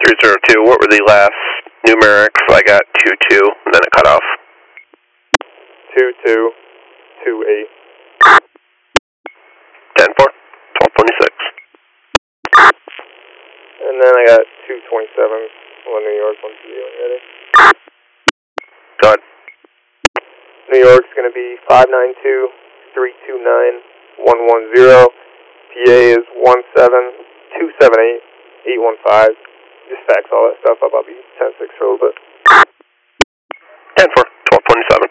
302, what were the last numerics? I got 22, and then it cut off. 2228. 10-4, 1226. And then I got 227, one New York, one PA when you're ready. Go ahead. New York's going to be 592-329-110. PA is 17278-815. Just fax all that stuff up. I'll be 10-6 for a little bit. 10-4, 1227.